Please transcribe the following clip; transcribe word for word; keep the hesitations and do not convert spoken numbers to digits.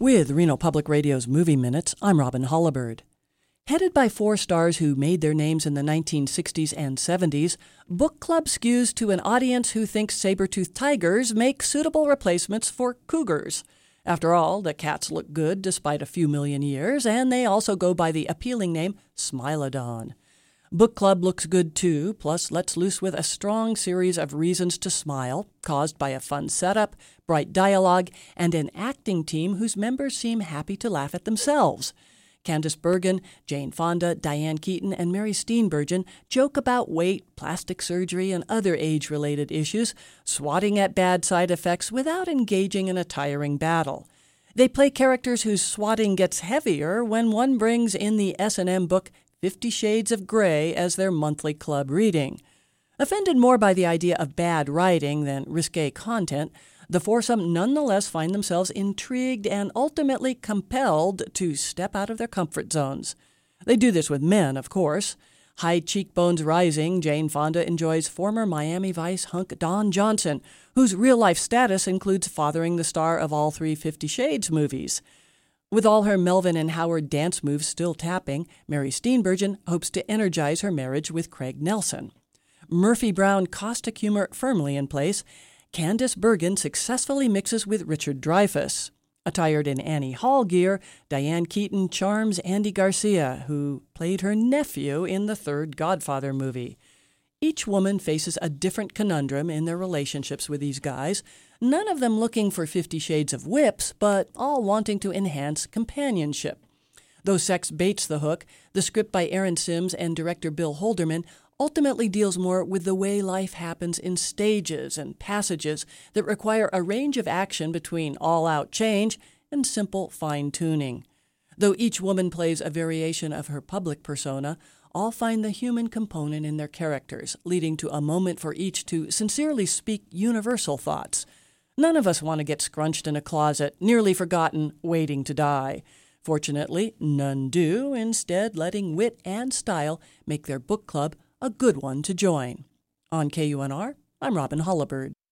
With Reno Public Radio's Movie Minutes, I'm Robin Hollibird. Headed by four stars who made their names in the nineteen sixties and seventies, Book Club skews to an audience who thinks saber-toothed tigers make suitable replacements for cougars. After all, the cats look good despite a few million years, and they also go by the appealing name Smilodon. Book Club looks good too, plus lets loose with a strong series of reasons to smile, caused by a fun setup, bright dialogue, and an acting team whose members seem happy to laugh at themselves. Candice Bergen, Jane Fonda, Diane Keaton, and Mary Steenburgen joke about weight, plastic surgery, and other age-related issues, swatting at bad side effects without engaging in a tiring battle. They play characters whose swatting gets heavier when one brings in the S and M book Fifty Shades of Grey as their monthly club reading. Offended more by the idea of bad writing than risque content, the foursome nonetheless find themselves intrigued and ultimately compelled to step out of their comfort zones. They do this with men, of course. High cheekbones rising, Jane Fonda enjoys former Miami Vice hunk Don Johnson, whose real-life status includes fathering the star of all three Fifty Shades movies. With all her Melvin and Howard dance moves still tapping, Mary Steenburgen hopes to energize her marriage with Craig Nelson. Murphy Brown caustic humor firmly in place, Candice Bergen successfully mixes with Richard Dreyfuss. Attired in Annie Hall gear, Diane Keaton charms Andy Garcia, who played her nephew in the third Godfather movie. Each woman faces a different conundrum in their relationships with these guys, none of them looking for Fifty Shades of whips, but all wanting to enhance companionship. Though sex baits the hook, the script by Aaron Sims and director Bill Holderman ultimately deals more with the way life happens in stages and passages that require a range of action between all-out change and simple fine-tuning. Though each woman plays a variation of her public persona, all find the human component in their characters, leading to a moment for each to sincerely speak universal thoughts. None of us want to get scrunched in a closet, nearly forgotten, waiting to die. Fortunately, none do, instead letting wit and style make their book club a good one to join. On K U N R, I'm Robin Hollibird.